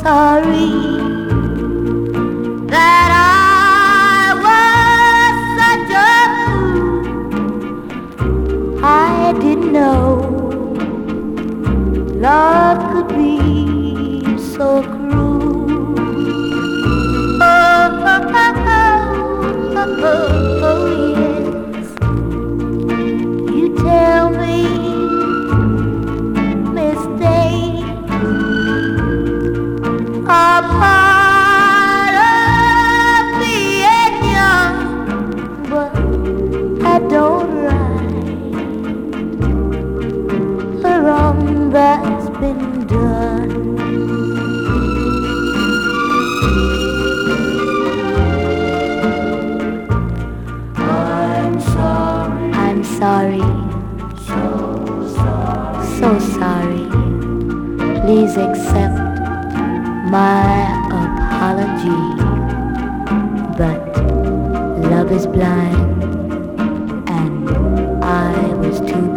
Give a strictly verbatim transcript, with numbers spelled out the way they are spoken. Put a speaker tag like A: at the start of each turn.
A: sorry that I was such a fool. I didn't know love could be so cruel. Oh, oh, oh, oh, oh, oh, yes. You tell me mistakes are part of being young, but I don't right the wrong that's been done. I'm sorry, I'm sorry, so sorry, so sorry. Please accept my apology, but love is blind and I was too